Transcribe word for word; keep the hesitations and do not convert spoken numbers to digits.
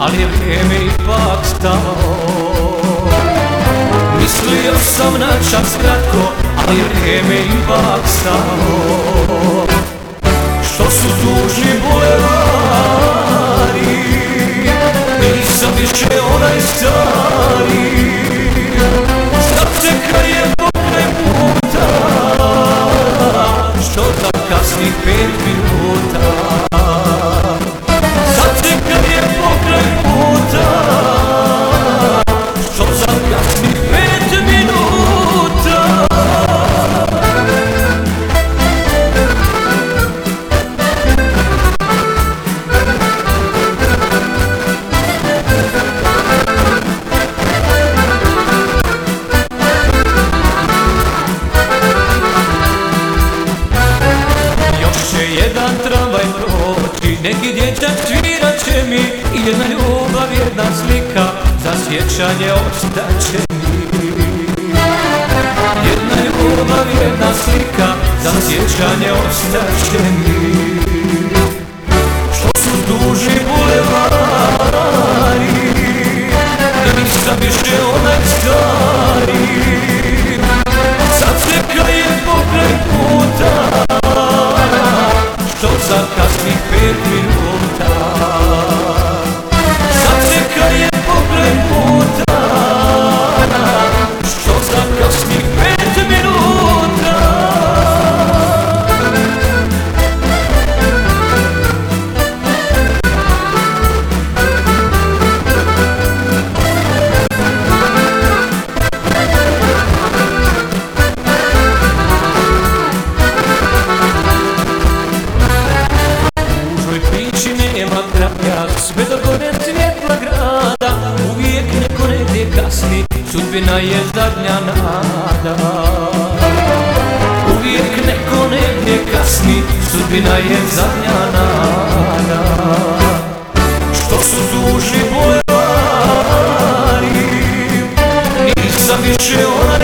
ali je vrijeme ipak stalo. Mislio sam na čas kratko, ali je vrijeme ipak stalo. Što su tužni bulevari, nisam više onaj stari. Sad se krajem pokraj puta, što za kasnih pet minuta. Sad se krajem pokraj puta, što za kasnih pet minuta. Jedan tramvaj proći, neki dječak svirat će mi, i jedna ljubav, jedna slika, za sjećanje ostaće mi. Jedna ljubav, jedna slika, za sjećanje ostaće mi. Što su duži bulevari, nisam više onaj stari. Sad se krajem pokraj puta, što za kasnih pet minuta. Sad se krajem pokraj puta, što za kasnih pet minuta. Sve do gore svjetla grada, uvijek neko negdje kasni, sudbina je zadnja nada. Uvijek neko negdje kasni, sudbina je zadnja nada. Što su dužni bulevari, nisam više ona